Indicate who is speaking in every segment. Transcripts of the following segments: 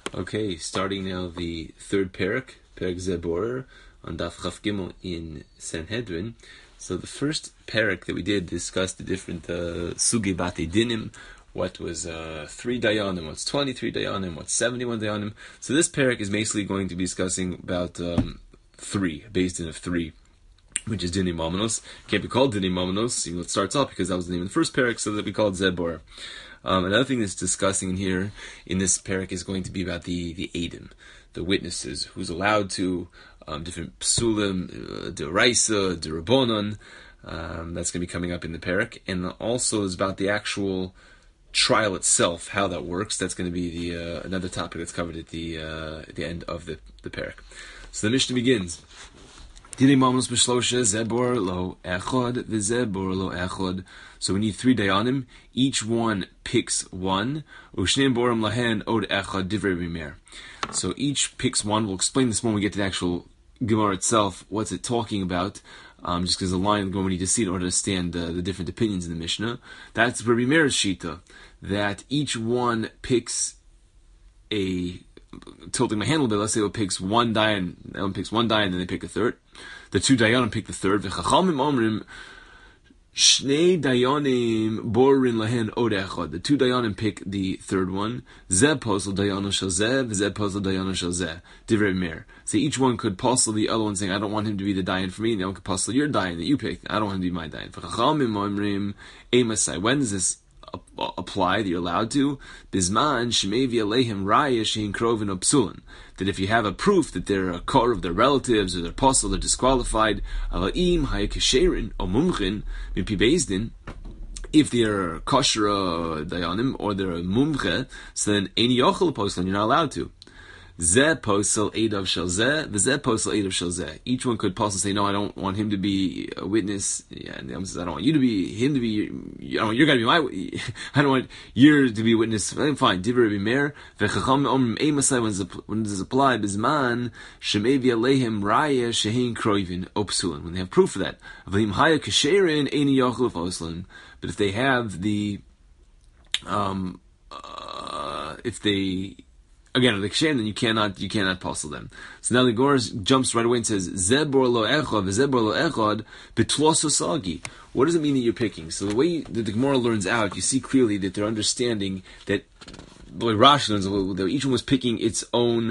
Speaker 1: Okay, starting now the third parak, Parak Zeborer, on Daf Chaf Gimel in Sanhedrin. So the first parak that we did discussed the different sugi bate dinim, what was 3 dayanim, what's 23 dayanim, what's 71 dayanim. So this parak is basically going to be discussing about 3, based in of 3, which is dinim momenos. Can't be called dinim momenos, even though it starts off because that was the name of the first parak, so that we call it Zeborer. Another thing that's discussing here in this parak is going to be about the Eidim, the witnesses, who's allowed to, different psulim, d'oraisa, d'rabonon, that's going to be coming up in the parak, and also is about the actual trial itself, how that works. That's going to be the another topic that's covered at the end of the parak. So the Mishnah begins. So we need 3 dayanim. Each one picks one. So each picks one. We'll explain this when we get to the actual Gemara itself. What's it talking about? Just because the line we need to see in order to understand the different opinions in the Mishnah. That's Rabbi Meir's shita, that each one picks tilting my hand a little bit, let's say it picks one dayan, Ellen picks one dayan, then they pick a third. The 2 dayanim pick the third. V'chachamim omrim shnei dayanim borin lahen od echad. The 2 dayanim pick the third one. Zeh posel dayanu shel zeh, v'zeh posel dayanu shel zeh. Divrei Meir. So each one could posel the other one, saying, I don't want him to be the dayan for me, and the other one could posel your dayan that you picked. I don't want him to be my dayan. V'chachamim omrim emasai. When does this apply, that you're allowed to? Bisman shemevi aleihim raya shein krovin opsulin. That if you have a proof that they're a car of their relatives or their apostle, they're disqualified. Alaim hayakesherin or mumchin mipi bezdin. If they're kosher dayanim or they're a mumche, so then any yochel apostle, you're not allowed to. Zeh posel edav shel zeh, v'zeh posel edav shel zeh. Each one could possibly say, no, I don't want him to be a witness. Yeah, and the other says, I don't want you to be him to be. I don't want you're going to be my. I don't want you to be a witness. Fine. Divrei Rabbi Meir v'chacham omrim emasai. When does this apply? Bisman shemevi aleihim raya shehin kroivin opsulin. When they have proof of that. V'im haya kasherin eini yochel poslan. But if they have the, if they. Again, the kshem, then you cannot posel them. So now the Gemara jumps right away and says, Zebor lo echad, v'zebor lo echad, betlos osagi. What does it mean that you're picking? So the way that the Gemara learns out, you see clearly that they're understanding that, the way Rashi learns, that each one was picking its own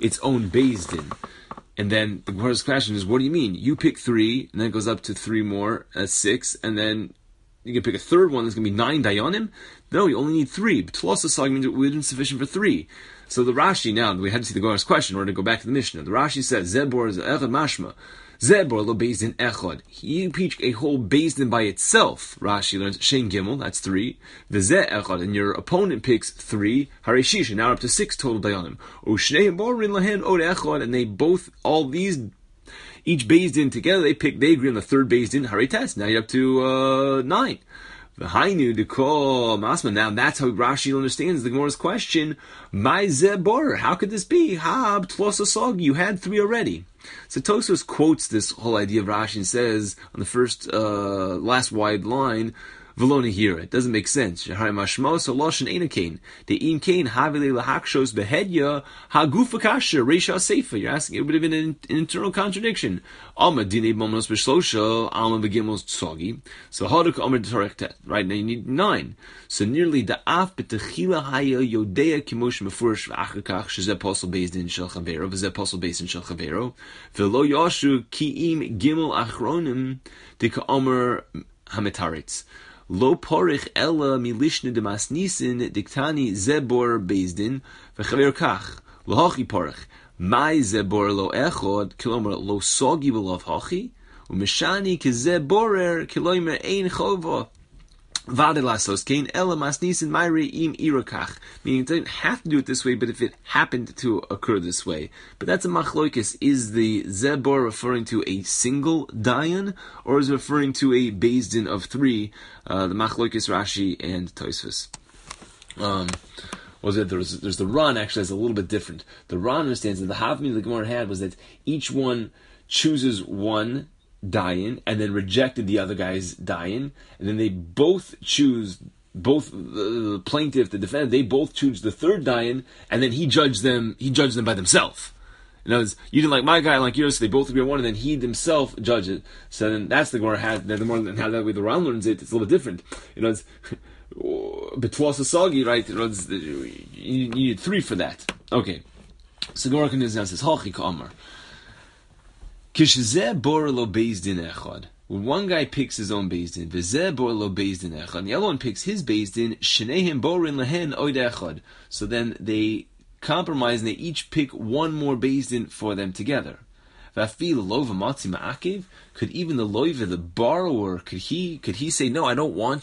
Speaker 1: Beis Din. And then the Gemara's question is, what do you mean? You pick 3, and then it goes up to 3 more, 6, and then you can pick a third one that's going to be 9 dayanim? No, you only need 3. Betlos osagi means it wasn't sufficient for 3. So the Rashi, now we had to see the Gemara's question in order to go back to the Mishnah. The Rashi says, Zebor is echad mashma. Zebor lo beis din echad. He picked a whole beis din by itself. Rashi learns Shein Gimel, that's 3. V'zeh echad, and your opponent picks 3. Hareshish, now up to 6 total dayanim. U'shnei borin lahen od echad, and they both, all these, each beis din together, they agree on the third beis din. Haretes, now you're up to 9. V'hainu dekol masma. Now that's how Rashi understands the Gemara's question. My zebor, how could this be? Ha b'tlos osagi. You had 3 already. So Tosfos quotes this whole idea of Rashi and says on the first, last wide line, V'lo nehira. It doesn't make sense. Shehari mashmos haloshen ein kain. The ein kain havile lahakshos behedya hagufa kasher reisha seifa. You're asking, it would have been an internal contradiction. Alma dinei momnos b'shlosha alma begimos tsogi. So haduk omer d'torektet. Right now you need 9. So nearly da'af b'techila haya yodea kimosh mefurish v'achakach shezeh posel beis din shel chavero v'zeh posel beis din shel chavero v'lo yashu ki'im gimel achronim dika omer hametaritz. Lo porich ella milishne de masnisin diktani zebor bezdin v'chaver kach lohachi porich my zebor lo echod kilomer lo sogi v'lov hachi umeshani kezeborer kilomer ein chova vade lasos kein ella masnisin myre im irakach. Meaning it doesn't have to do it this way, but if it happened to occur this way. But that's a machloikis. Is the zebor referring to a single dayan, or is it referring to a beis din of 3? The machloikis Rashi and Tosfos. There's the Ran actually is a little bit different. The Ran understands that the Havmi the Gemara had was that each one chooses one dayan and then rejected the other guy's dayan, and then they both choose both the plaintiff, the defendant, they both choose the third dayan, and then he judged them by themselves. In other words, you didn't like my guy, I like yours, so they both agree on one, and then he himself judged it. So then that's the Gemara had. The more than how that way the Ran learns it's a little bit different. It's betwas asagi, right? You need 3 for that. Okay. So Gemara continues now, says Hachi Ka'amar. Kishzeh bor lo beis din echad. When one guy picks his own beis din, v'zeh bor lo beis din echad, and the other one picks his beis din, shneihem borin lehen oid echad. So then they compromise and they each pick one more beis din for them together. V'afil lova matzi ma'akev. Could even the loiva, the borrower, could he say, no, I don't like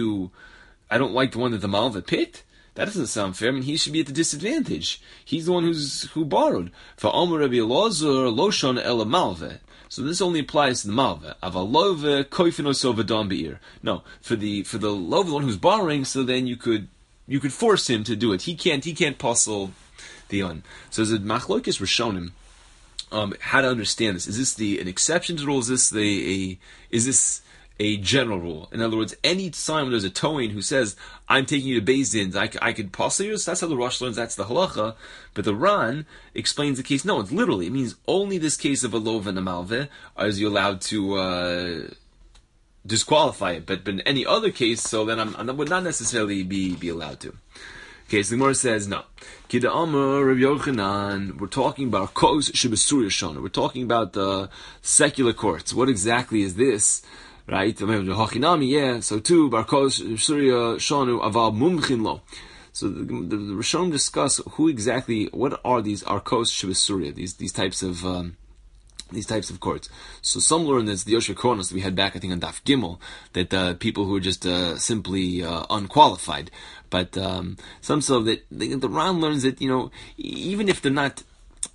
Speaker 1: the one that the malva picked? That doesn't sound fair. I mean, he should be at the disadvantage. He's the one who borrowed. For Amar Rabbi Elazar loshon ela malve. So this only applies to the malve. Avalove koifinos ovadam beir. No, for the love, the one who's borrowing. So then you could force him to do it. He can't puzzle the un. So there's a machlokes rishonim. How to understand this? Is this an exception to the rule? Is this a general rule? In other words, any time when there's a Toin who says, I'm taking you to Beis Din, I could puzzle you, so that's how the Rosh learns, that's the halacha. But the Ran explains the case, no, it means only this case of a lov and a malve is you allowed to disqualify it. But in any other case, so then I would not necessarily be allowed to. Okay, so the Gemara says, no. Kida Amar Rav Yochanan, we're talking about Kos Shebesuriya Shona. We're talking about the secular courts. What exactly is this? Right? Yeah, so too, Barkos Shebesuriya Shonu Aval Mumchin Lo. So the Rishonim discuss what are these Arkos Shebesuriya, these types of courts. So some learn that's the Yosher Kronos that we had back, I think, on Daf Gimel, that people who are just simply unqualified. But some so that the Ran learns that, even if they're not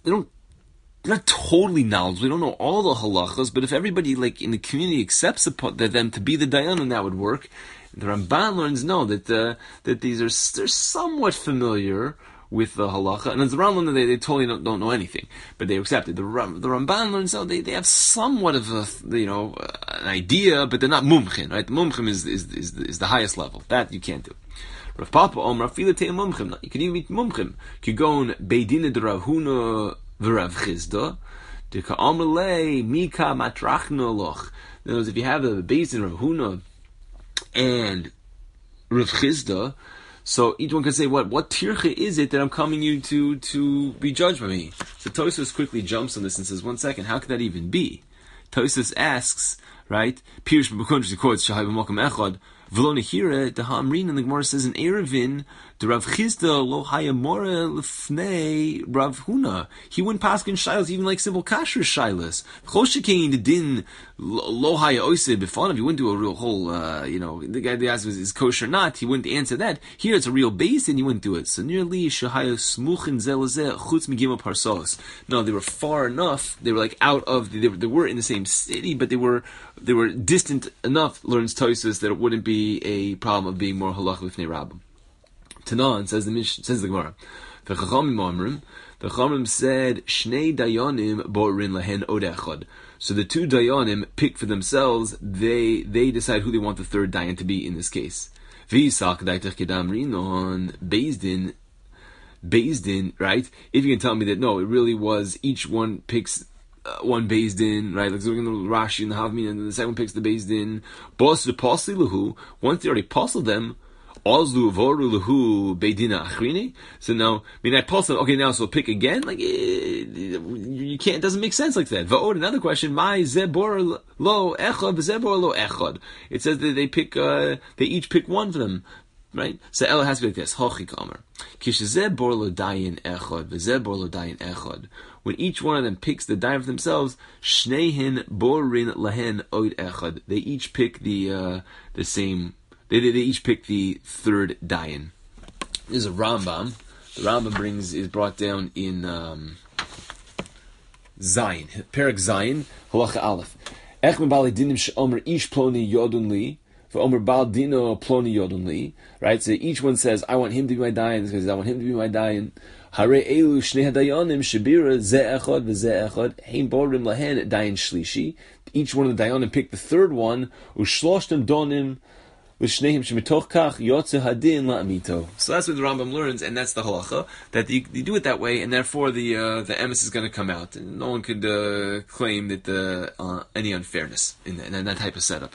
Speaker 1: totally knowledgeable, they don't know all the halachas, but if everybody in the community accepts them to be the dayan, and that would work. The Ramban learns that they're somewhat familiar with the halacha, and as the Rambam, they totally don't know anything, but they accept it. The Ramban learns they have somewhat of an idea, but they're not mumchin, right? The mumchin is the highest level. That you can't do. Rav Papa Omer Fila Tei Mumchin. You can even meet mumchin. Kigon Beidina de Rav Huna v'Rav Chizda. De Ka'amr Lei Mika Matrachna Loch. In other words, if you have a Beidin Rav Huna and Rav Chizda, so each one can say, what tircha is it that I'm coming you to be judged by me? So Tosfos quickly jumps on this and says, 1 second, how could that even be? Tosfos asks, right? Pirush b'kuntrish quotes Shahai b'mokum echad v'lo nehira dehamrin, and the Gemara says in Erevin, the Rav Chizda lo hayamora lefnei Rav Huna. He wouldn't pass in shilas, even like simple kasher shilas. Choshikein the din lo haya oise b'fanav. He wouldn't do a real whole, the guy that asked is kosher or not. He wouldn't answer that. Here it's a real base, and he wouldn't do it. So nearly shahaya smuchin zelazeh chutz migima parsos. No, they were far enough. They were out of. They were in the same city, but they were distant enough. Learns Tosfos that it wouldn't be a problem of being more halach lifnei rabbim. Tanan says the Gemara. The Chachamim said Shnei Dayanim Borin Lahen Od Echad. So the 2 Dayanim pick for themselves. They decide who they want the third Dayan to be in this case. V'Yisak Daitach Kedam Rinon Beis Din, right? If you can tell me that no, it really was each one picks one Beis Din, right? Like so we're going to Rashi and the Havmin, and the second one picks the Beis Din. Bos the Posli Lahu. Once they already puzzled them. So now, I pulse it, okay, now, so pick again? You can't, it doesn't make sense like that. Another question, my zebor lo echad, zebor lo echad. It says that they each pick one for them, right? So Ella has to be like this, hochi kamer. Kish zebor lo dayin echad, zebor lo dayin echad. When each one of them picks the dayan for themselves, shneihin borin lahen oid echad. They each pick the same. They each pick the third dayan. There's a Rambam. The Rambam is brought down in Zayin, Perek Zayin, Halacha Aleph. Ech me bali dinim she'omer ish ploni yodun li, v'omer bal dino ploni yodun li. Right, so each one says, I want him to be my dayan. This guy says, I want him to be my dayan. Hare elu shnei hadayanim shebira ze echad v'ze echad heim borim lahen dayan shlishi. Each one of the dayanim picked the third one. Ushloshtem donim V'shnehim shemitoch kach yotze hadin la'amito. So that's what the Rambam learns, and that's the halacha, that you do it that way, and therefore the emes is going to come out, and no one could claim that any unfairness in that type of setup.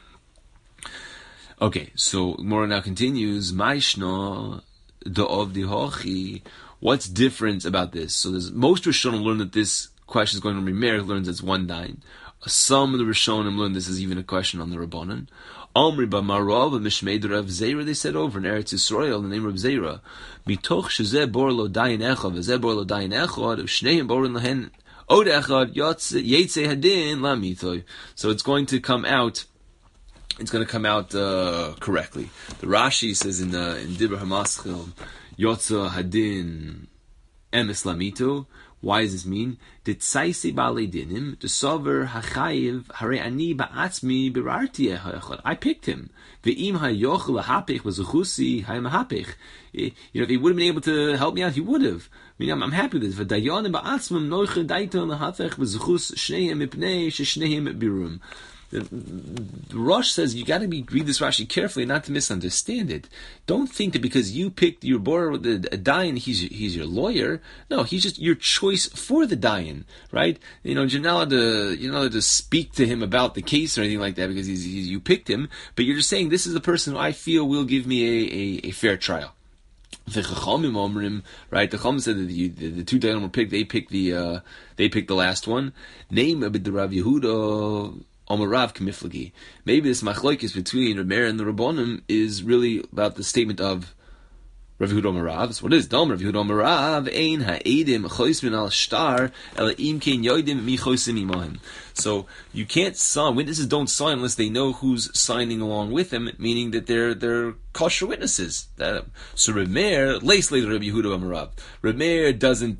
Speaker 1: Okay, so Gemara now continues. Maishna da'ov dihochi. What's different about this? So most Rishonim learn that this question is going to be Meir learns it's one dain. Some of the Rishonim learn this is even a question on the Rabbanan. Amri b'marav v'mishmei Rav Zera, they said over in Eretz Yisrael, the name of Rav Zera, mitoch shezeh bor lo dayin echad v'zeh bor lo dayin echad v'shneim borin lahen od echad yetzei hadin lamitoy. So it's going to come out. It's going to come out correctly. The Rashi says in Dibur Hamaschil, Yotza Hadin Emes Lamito. Why does this mean? Ditzaisi Baalei Dinim, Desover Hachayiv Hare Ani Ba'atzmi Birarti Echad. I picked him. Ve'im Hayoch Lahapich V'zuchusi Hayamahapich. If he would have been able to help me out, he would have. I mean, I'm happy with this. V'dayon Ba'atzmim Noiche Daiton Lahapich V'zuchus Shneim Mipnei Sheshneim Birum. The Rosh says you got to read this Rashi carefully, not to misunderstand it. Don't think that because you picked your bor a dayan, he's your lawyer. No, he's just your choice for the dayan, right? You're not allowed to speak to him about the case or anything like that because you picked him. But you're just saying this is the person who I feel will give me a fair trial. The Chachamim right? The Chachamim said that the two dayanim were picked. They picked the last one. Name of the Rav Yehuda. Omarav Kamiflagi. Maybe this machlokes between Rav Meir and the Rabbanim is really about the statement of Rav Yehuda Omarav. So what is Dom Rav Yehuda Omarav? Ein ha'edim choismin al shtar ela im kein yoidim mi choisim imahim. So you can't sign. Witnesses don't sign unless they know who's signing along with them, meaning that they're kosher witnesses. So Rav Meir lays later Rav Yehuda Omarav. Rav Meir doesn't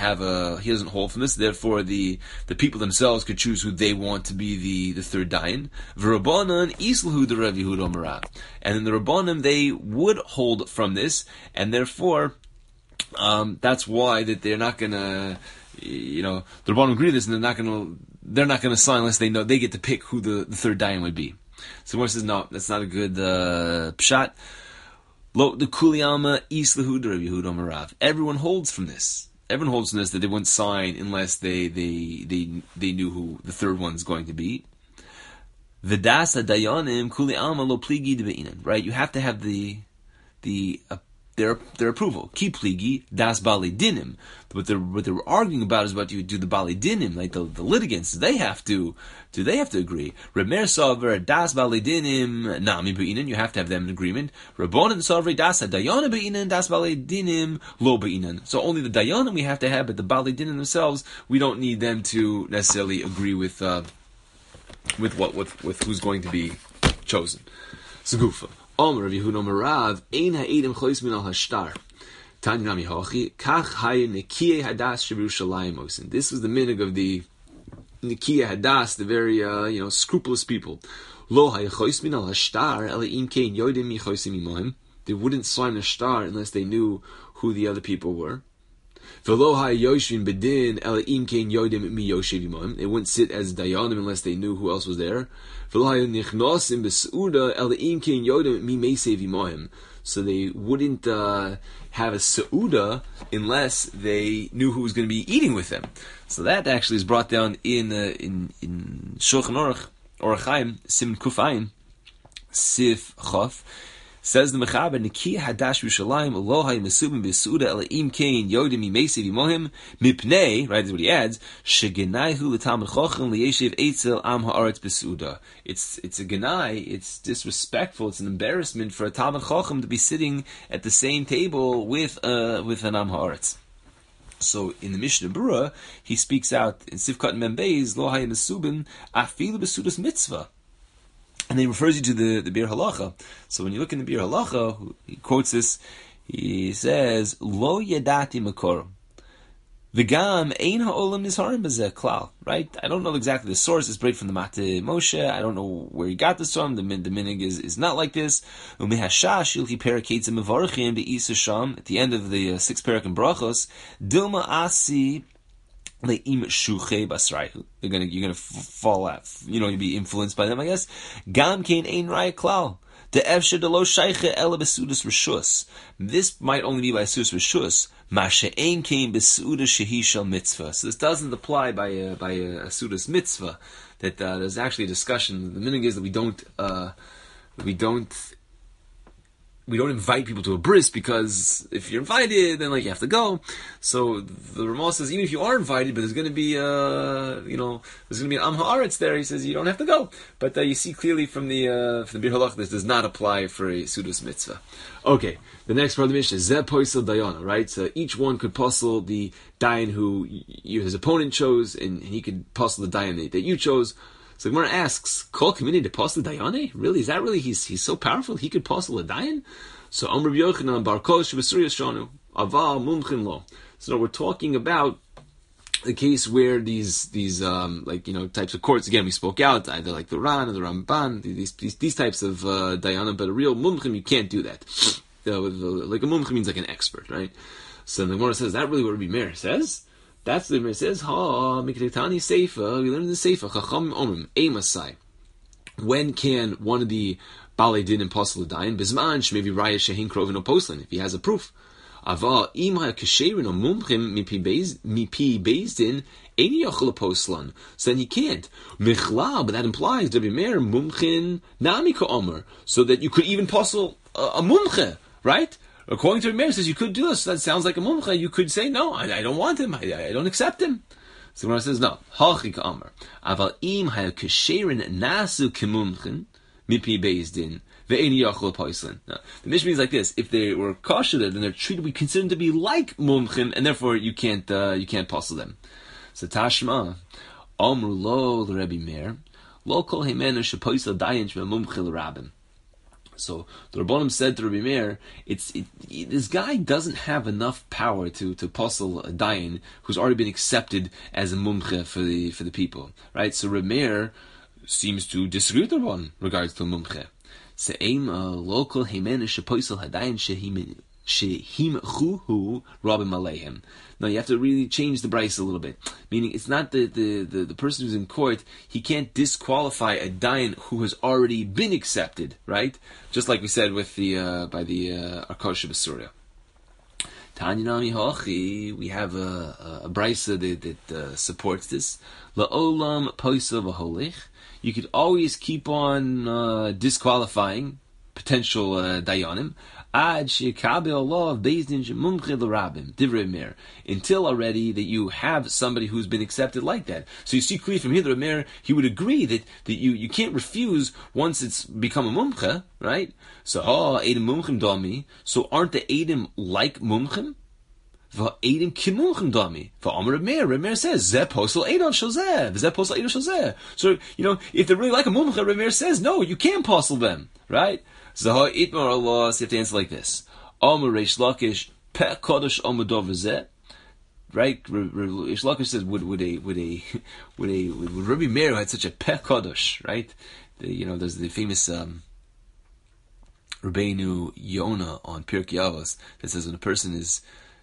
Speaker 1: he doesn't hold from this. Therefore, the people themselves could choose who they want to be the third dayan. V'Rabbanan islahu the Rav Yehuda Omarav, and in the Rabbanim they would hold from this, and therefore that's why that they're not gonna. The Rabbanim agree with this, and they're not gonna sign unless they know they get to pick who the third dayan would be. So Gemara says no, that's not a good pshat. Lo the kuliyama islahu Rav Yehuda Omarav. Everyone holds from this. Everyone holds from this that they wouldn't sign unless they knew who the third one's going to be. V'dasa dayanim kuliyama lo pligi debeinan. Right, you have to have their approval. Ki pligi das bali dinim. What they're arguing about is what you do the bali dinim, like the litigants. Do they have to agree? Reb Meir Saver das bali dinim nami beinan. You have to have them in agreement. Rabbanan Saver das dayana beinan das bali dinim lo beinan. So only the dayanim we have to have, but the bali dinim themselves we don't need them to necessarily agree with who's going to be chosen. Segufa. Rav Yehuda Omarav ein ha'edim choismin al hashtar. Tanya nami hachi kach hay nekiyeh hadas shebirushalayim osin. This was the minig of the nekiyeh hadas, the very scrupulous people. Lo hay choismin al hashtar ela im kein yodim mi choisim imohim. They wouldn't sign a star unless they knew who the other people were. V'lo hay yoshvin bedin ela im kein yodim mi yoshev imohim. They wouldn't sit as dayanim unless they knew who else was there. So they wouldn't have a seuda unless they knew who was going to be eating with them. So that actually is brought down in Shulchan Aruch Orach Chaim Siman Kuf Ayin Sif Chof. Says the Mechaber, Nikiyah Hadash Yerushalayim Elohai Mesubim B'Suda Elaim Kain Yodim Imesiv Imohim Mipnei. Right, that's what he adds. Shegenaihu L'Talmid Chochem L'Yeshiv Eitzel Am Haaretz B'Suda. It's a genai. It's disrespectful. It's an embarrassment for a Talmid Chochem to be sitting at the same table with an Am Haaretz. So in the Mishnah Berurah, he speaks out in Sifkat Mem Beis Lohai Mesubim Afilu B'Sudas Mitzvah. And then he refers you to the Bir Halacha. So when you look in the Bir Halacha, he quotes this, he says, Lo yadati makor. V'gam ein ha'olam nizharim b'zeh klal. Right? I don't know exactly the source. It's brought from the Mateh Moshe. I don't know where he got this from. The minig is not like this. Umehashash ilchi perakeitzim mevarchim be'isa sham. At the end of the 6th parak in Brachos, Dilma asi you're gonna fall out. You'll be influenced by them, I guess. Gam kain ein raya klal. The efshe de lo shayche ele besudas rishus. This might only be by sudas rishus. Mashe ein came besudas shehi shel mitzvah. So this doesn't apply by a sudas mitzvah. That there's actually a discussion. The meaning is that we don't invite people to a bris, because if you're invited, then you have to go. So the Ramah says, even if you are invited, but there's going to be there's going to be an Am Haaretz there. He says you don't have to go. But you see clearly from the Bir Halach, this does not apply for a Sudas mitzvah. Okay, the next part of the Mishnah is Zeh Poisel Dayana, right? So each one could puzzle the Dayan who his opponent chose, and he could puzzle the Dayan that you chose. So the Gemara asks, "Kol community to puzzle Dayane? Really? Is that really? He's so powerful. He could puzzle a Dayan?" So Amr Yochanan Bar Kosh V'Surya Shanu Aval Mumchin Lo. So now we're talking about the case where these types of courts. Again, we spoke out either like the Ran or the Ramban. These types of Dayana, but a real Mumchim you can't do that. Like a Mumchim means like an expert, right? So the Gemara says, that really what Rabbi Meir says? That's the Meir says, Mikritani Seifa, we learned in the Seifa, Chacham Omrim, Eimasai. When can one of the Balei Din and Posel Dayan, Bizman, Shmevi Raya Shehin Krovin or Poslin, if he has a proof. Aval, Ima Kesherin or Mumchim, Mipi Bezdin, Eini Yochel Poslan. So then he can't. Michla, but that implies, Rabbi Meir, Mumchin, Namika Omer, so that you could even posel a Mumche, right? According to Rabbi Meir, says you could do this. That sounds like a Mumche. You could say, no, I don't want him. I don't accept him. So when says, no, Hachik Omer. Aval, Im Ha Kesherin Nasu Kimumchin, Mipi Bezdin. The Mishnah means like this: if they were kosher, then they're treated, we consider them to be like mumchim, and therefore you can't puzzle them. So Tashma, Amru lo Rabbi Meir, lo kol hemenu shepoisel dayan shel mumchil rabim. So the Rabbanim said to Rabbi Meir, this guy doesn't have enough power to puzzle a dayan who's already been accepted as a mumche for the people, right? So Rabbi Meir seems to disagree with the Rabbanim in regards to a mumche. Local Himenish Apostle Hadayan Shehimchuhu Rabim Aleihim. Now you have to really change the Bryce a little bit. Meaning it's not the person who's in court, he can't disqualify a Dayan who has already been accepted, right? Just like we said with by the Arkosh of Surya. Tanyanami Hochi, we have a Brysa that supports this. La'olam Poisa V'holich. You could always keep on disqualifying potential dayanim ad shekabe Allah of Bezdin mumche l'rabim divrei Meir, until already that you have somebody who's been accepted like that. So you see clearly from here that Meir, he would agree that you can't refuse once it's become a mumche, right? So edim mumchim dami. So aren't the edim like mumchim? V'edim kimumchim dami. V'amar Reb Meir says zeh posel edon shel zeh. V'zeh posel edon shel zeh. So if they're really like a mumcha, Reb Meir says no, you can't posel them, right? Zah itmar Allah. So you have to answer like this: Amar Reish Lakish peh kodesh amadov zeh. Right? Reish Lakish says would Rabbi Meir had such a peh kodesh, right? There's the famous Rabbeinu Yonah on Pirkei Avos that says when a person is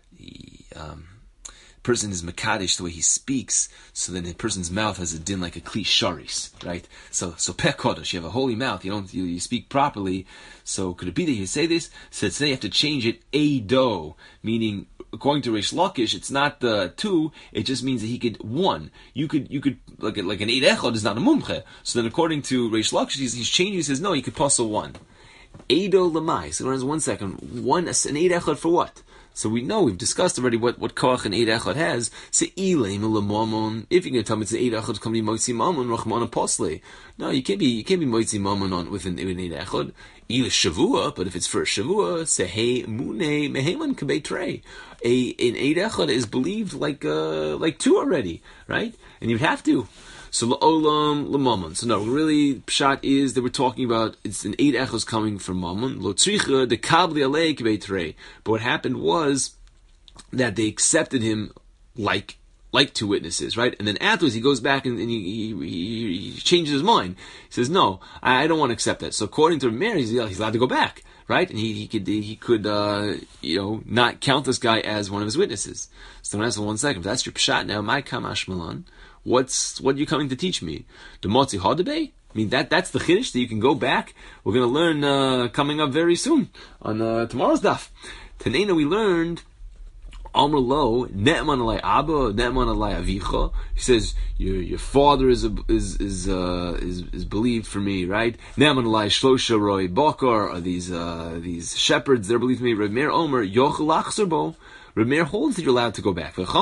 Speaker 1: Makadish the way he speaks, so then the person's mouth has a din like a kli sharis, right? So peh kodesh, you have a holy mouth, you speak properly. So could it be that you say this? So today you have to change it eido, meaning according to Reish Lakish, it's not the two, it just means that he could one. You could like an eid echad is not a mumche. So then according to Reish Lakish, he's changing. He says no, you could puzzle one. Eido lamai. So 1 second. An eid echad for what? So we've discussed already what koach an eid echad has. If you're going to tell me it's an eid echad, come be moitzi mamon rachman posle. No, you can't be moitzi mamon with an eid echad. Il shavua, but if it's for a shavua, sehei mune meheman kabei trei. An eid echad is believed like two already, right? And you'd have to. So la'olam l'mamon. So no, really, pshat is that we're talking about it's an eid echos coming from mamon. Lo tzricha de kabli alei kibei trei. But what happened was that they accepted him like two witnesses, right? And then afterwards he goes back and he changes his mind. He says, no, I don't want to accept that. So according to Meir, he's allowed to go back, right? And he could not count this guy as one of his witnesses. So now, 1 second. If that's your pshat now, my kamash malan. What are you coming to teach me? The motzi hadabe? I mean, that's the chiddush that you can go back. We're going to learn coming up very soon on tomorrow's daf. Tanena, we learned Amr lo ne'eman alai abba, ne'eman alai avicha. He says your father is believed for me, right? Ne'eman alai shlosha roi bakar, are these shepherds they're believed for me. Reb Meir Omer yochel achzer bo. Reb Meir holds that you're allowed to go back. That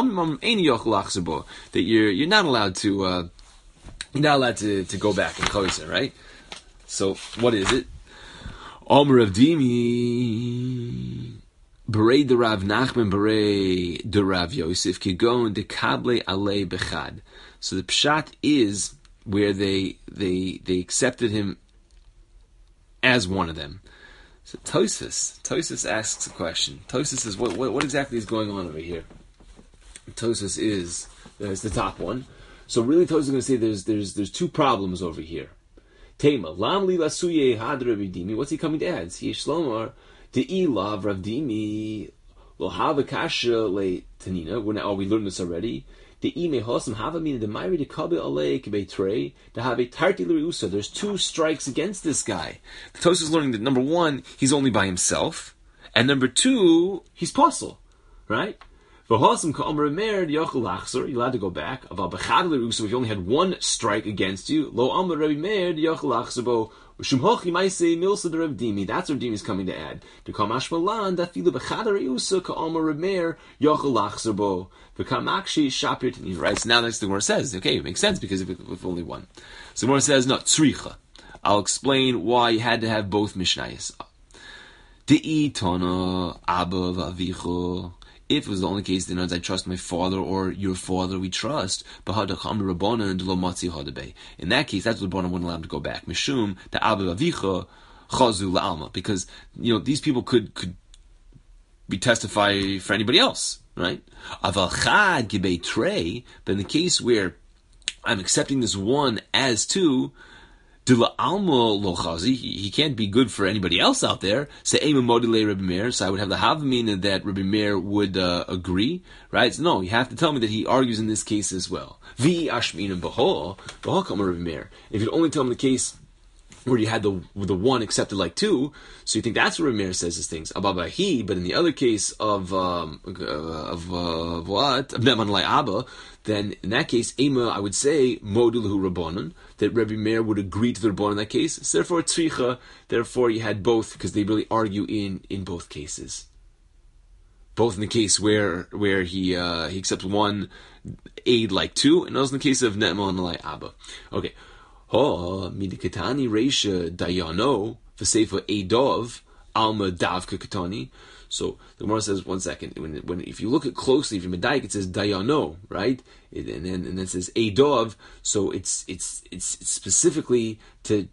Speaker 1: you're not allowed to. You're not allowed to go back and choser, right? So what is it? Omer Rav Dimi. Berei de Rav Nachman, berei de Rav Yosef, kigon de kable alei bechad. So the pshat is where they accepted him as one of them. So Tosfos asks a question. Tosfos says, what exactly is going on over here? Tosfos is the top one. So really, Tosfos is going to say there's two problems over here. Tema lam li lasuye had Rabbi Dimi. What's he coming to add? He Shlomar. The ilav Rav Dimi lo have kasha le tanina. We learned this already. The ime hosam have mina the myri de kabe ale kebe trey to have a tarti l'usa. There's two strikes against this guy. The Tosfos is learning that number one, he's only by himself, and number two, he's puzzle, right? V'hosam ka'amar mer yochel achzer. You're allowed to go back. Aval bechad l'usa. If you only had one strike against you, lo amar Rabbi Meir yochel achzer bo. That's what Rav Dimi is coming to add. Right, so now that's the Gemara says. Okay, it makes sense because if only one. So the Gemara says, no, tzricha. I'll explain why you had to have both Mishnayos. If it was the only case, then I trust my father or your father, we trust. In that case, that's what Rabbanan wouldn't allow him to go back. Mishum the Abba Avicha chazu la'alma, because these people could be testify for anybody else, right? Aval chad gibei trey, but in the case where I'm accepting this one as two, he can't be good for anybody else out there. So I would have the havamina that Rabbi Meir would agree, right? So no, you have to tell me that he argues in this case as well. If you'd only tell me the case where you had the one accepted like two, so you think that's what Rabbi Meir says his things. Ababahi, but in the other case of Ne'eman Alai Abba, then in that case, Ema, I would say, Modulhu Rabbanon, that Rabbi Meir would agree to the Rabbanon in that case. So therefore, Tzricha, therefore you had both, because they really argue in both cases. Both in the case where he accepts one aid like two, and also in the case of Ne'eman Alai Abba. Okay. Midikatani Reisha Dayano, V'Seifa Eidov, Alma Davka Katani. So the Gemara says, one second, when if you look at closely, if you medayik, it says Dayano, right? And then it says Eidov, so it's specifically to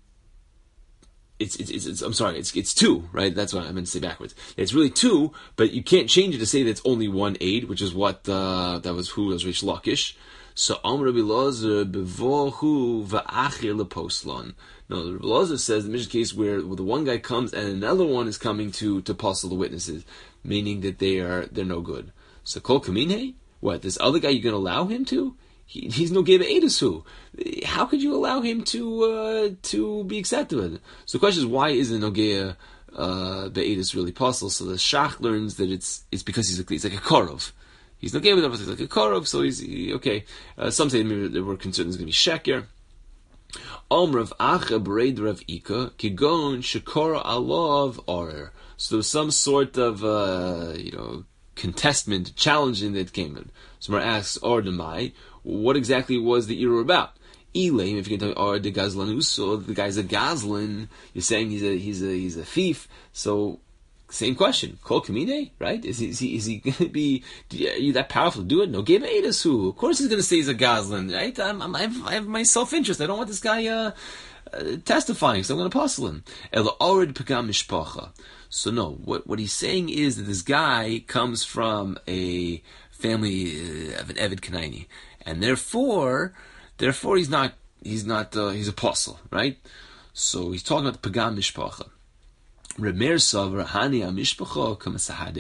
Speaker 1: it's two, right? That's what I meant to say backwards. It's really two, but you can't change it to say that it's only one aid, which is what that was Rish Lakish. So Rabbi Elazar bevohu va'achir leposlon. No, Rabbi Elazar says the Mishnah case where the one guy comes and another one is coming to postle the witnesses, meaning that they're no good. So kol kamine, what, this other guy you're going to allow him to? He's no geba edisu. How could you allow him to be accepted? So the question is, why isn't Nogea be'edus really possible? So the Shach learns that it's because he's like a korov. He's not geba, he's like a korov, so he's okay. Some say maybe they were concerned it's going to be sheker. Rav Acha Bereid Rav Ika Kigon Shekora Alav Orer. So there was some sort of contestment, challenging that came in. So Mar asks, or Demai, what exactly was the era about? Elaim, if you can tell me, or the Gazlanuso, the guy's a Gazlan. You're saying he's a thief. So same question. Kol Kamine, right? Is he going to be? Are you that powerful to do it? No, Geba Edasu. Of course, he's going to say he's a Gazlan, right? I have my self-interest. I don't want this guy testifying, so I'm going to puzzle him. Ela Ored Pagam Mishpacha. So no, what he's saying is that this guy comes from a family of an Eved Kanaini, and therefore he's a apostle, right? So he's talking about the Pagam Mishpacha. Remer Savra Hani Amishpacha Kamasahade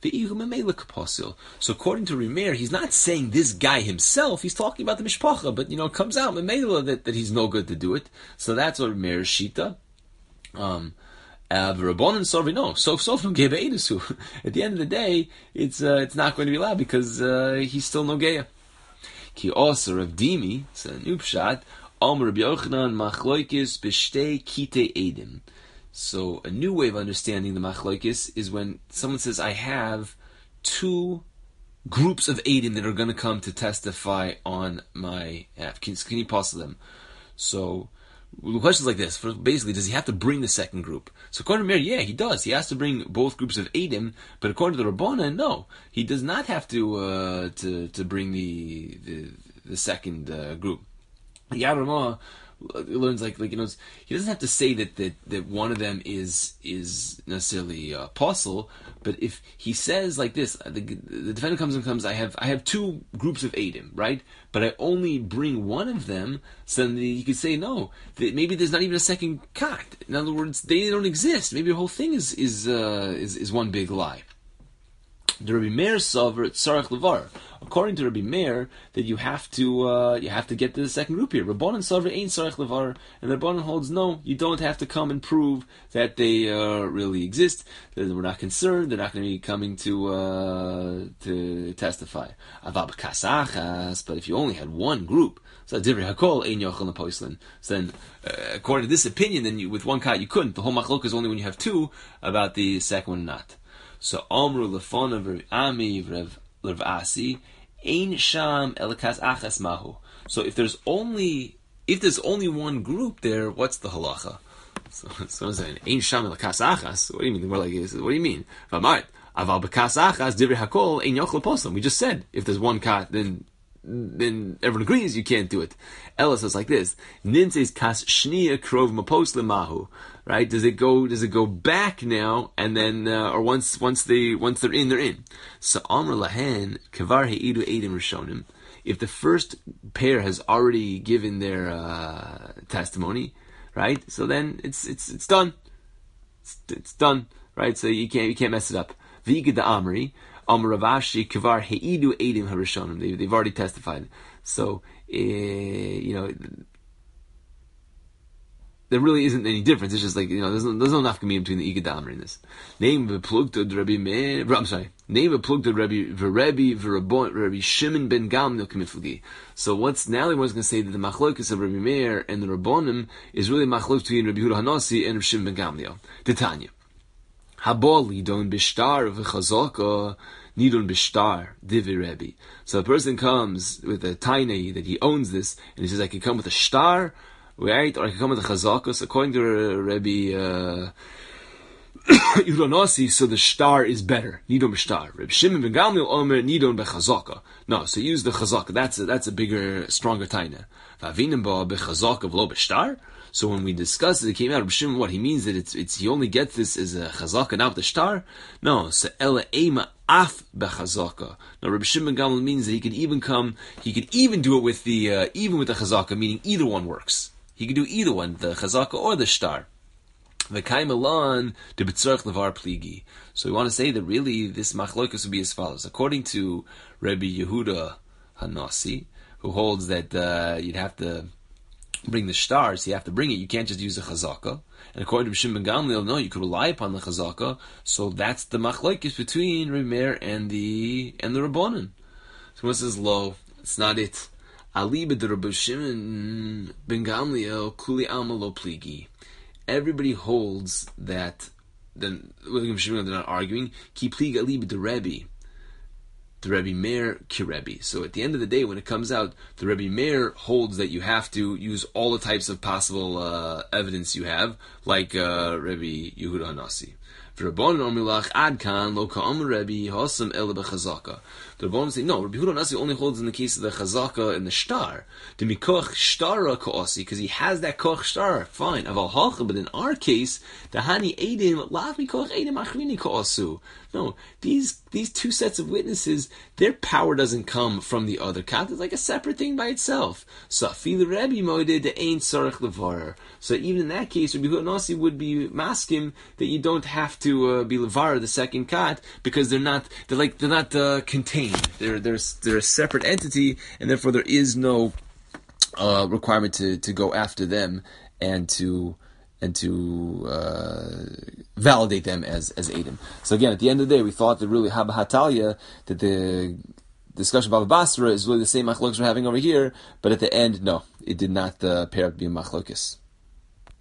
Speaker 1: So according to Rimeir, he's not saying this guy himself, he's talking about the mishpacha, but it comes out that he's no good to do it. So that's what Rimeir's shita. Rabbanan Sorvi, no. Sofim gave Eidusu. At the end of the day, it's not going to be allowed because he's still no geya. Ki also Rav Dimi, it's a new pshat, Rabbi Yochanan machloikis b'shtei kite edim. So a new way of understanding the machloikis is when someone says, I have two groups of edim that are going to come to testify on my half. Can you parcel them? So the question is like this. Basically, does he have to bring the second group? So according to Meir, yeah, he does. He has to bring both groups of Eidim, but according to the Rabbanan, no. He does not have to bring the second group. Yad Ramah learns like he doesn't have to say that one of them is necessarily apostle, but if he says like this, the defendant comes, I have two groups of Eidim, right? But I only bring one of them, so then you could say no, that maybe there's not even a second kat. In other words, they don't exist. Maybe the whole thing is one big lie. The Rabbi Meir Sover Tzarech Levar. According to Rabbi Meir, that you have to get to the second group here. Rabbanan Sover ain't Tzarech Levar, and the Rabbanan holds no, you don't have to come and prove that they really exist. That we're not concerned. They're not going to be coming to testify. Aval b'kasachas, but if you only had one group, so divrei hakol ein yochel leposlin. So then, according to this opinion, then with one kat you couldn't. The whole machlok is only when you have two about the second one not. So Amru Lefona Rav Ami Rav Asi Ein Sham Elikas Achas Mahu. So if there's only one group there, what's the halacha? So I'm saying Ein Sham Elikas Achas. What do you mean? More like this. What do you mean? V'amart Aval B'kas Achas Divrei Hakol Ein Yochel Poslam. We just said if there's one kat, then everyone agrees you can't do it. Ella says like this: Ninses kas shnia krov mapos lemahu. Right? Does it go back now and then, or once they're in, they're in? So Amr Lahen Kavar Heidu Eidim Rishonim. If the first pair has already given their testimony, right? So then it's done. It's done, right? So you can't mess it up. V'igid the Amri. Amr Ravashi Kavar Heidu Eidim Harishonim. They've already testified. So there really isn't any difference. It's just like, there's no nafkamim between the Igad Amr in this. Name v'plugta Rabbi Meir. I'm sorry. Name v'plugta Rabbi Shimon ben Gamliel k'miflagi. So now everyone's going to say that the machlokas of Rabbi Meir and the Rabbonim is really machlok between Rabbi Yehuda Hanasi and Rabbi Shimon ben Gamliel. Titania. Haboli don bishtar v'chazaka nidon bishtar divi Rebbe. So a person comes with a tainei that he owns this, and he says, I can come with a shtar, right? Or I can come with a chazakos. According to Rabbi Yudanasi, so the shtar is better. Nidon b'shtar. Rabbi Shimon ben Gamliel omer nidon b'chazaka. No, so use the chazaka. That's a bigger, stronger taina. V'avinim ba b'chazaka v'lo b'shtar. So when we discussed it came out of Shimon, what he means that it's he only gets this as a chazaka, not with the shtar. No, so ela ema af bechazaka. Now Rabbi Shimon Gamliel means that he could even do it with the even with the chazaka, meaning either one works. He could do either one, the chazaka or the shtar. The kaimalan de betzarch levar pligi. So we want to say that really this machlokas would be as follows. According to Rabbi Yehuda Hanasi, who holds that you'd have to bring the stars, you have to bring it. You can't just use the chazaka. And according to Shimon ben Gamliel, no, you could rely upon the chazaka. So that's the machlokes between Rabbi Meir and the Rabbanan. So one says, lo, it's not it. Ali b'd Rabbi Shimon ben Gamliel kuli alma lo pligi. Everybody holds that. Then Rabbi Shimon, they're not arguing. Ki pligi ali b'd Rebbe. The Rebbe Meir ki Rebbe. So at the end of the day, when it comes out, the Rebbe Meir holds that you have to use all the types of possible evidence you have, like Rebbe Yehuda Hanasi. The Rabbanan say no. Rabbi Yehuda Hanasi only holds in the case of the chazaka and the shtar. The mikoch shtara kaosi, because he has that koch shtar. Fine, aval halcha. But in our case, the hani edim lav mikoch edim achrini kaosu. No, these two sets of witnesses, their power doesn't come from the other kat. It's like a separate thing by itself. So even in that case, Rabbi Nasi would be maskim that you don't have to be levar the second kat because they're not contained. They're a separate entity, and therefore there is no requirement to go after them and to validate them as Eidim. So again, at the end of the day, we thought that really Haba Hatalia, that the discussion about Basra is really the same machlokes we're having over here, but at the end, no, it did not pair up to be a machlokes.